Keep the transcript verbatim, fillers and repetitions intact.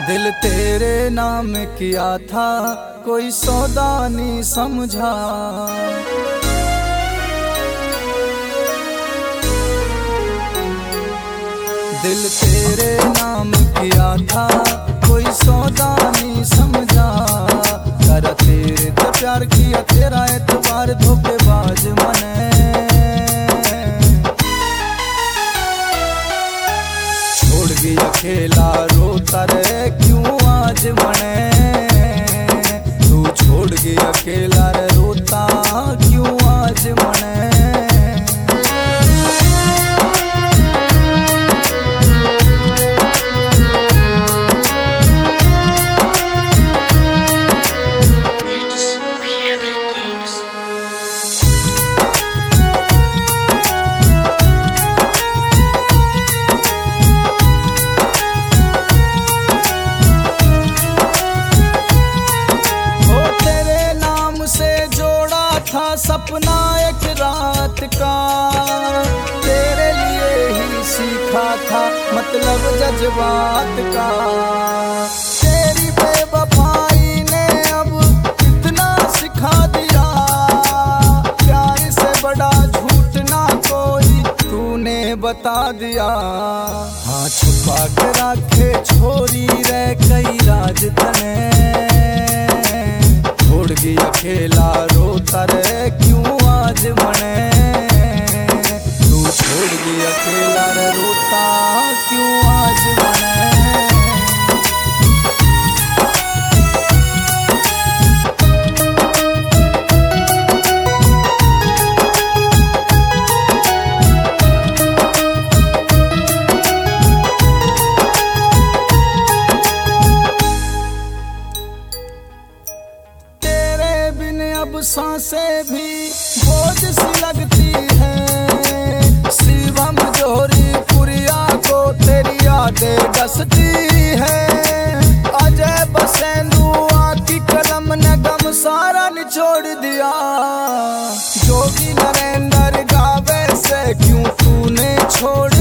दिल तेरे नाम किया था कोई सौदा नहीं समझा। दिल तेरे नाम किया था कोई सौदा नहीं समझा। कर तेरे तो प्यार किया तेरा एतबार धोखेबाज मने। छोड़ गया खेला रोता रे क्यों आज मने। तू छोड़ गया अकेला रे रोता क्यों आज मने। सपना एक रात का तेरे लिए ही सीखा था मतलब जज्बात का। तेरी बेवफाई ने अब इतना सिखा दिया। प्यार से बड़ा झूठ ना कोई तूने बता दिया। हाँ छुपा के रखे छोरी रे कई राज तने। छोड़ गया अकेला रोता रे क्यों आज मने। तू छोड़ गया अकेला रे रोता क्यों आज मने। अब सांसें भी बोझ सी लगती है। शिवम जोरी पुरिया को तेरी यादें डसती है। अजय बसेंदुआ की कलम ने गम सारा निचोड़ दिया। जोगी नरेंद्र गावे से क्यों तूने छोड़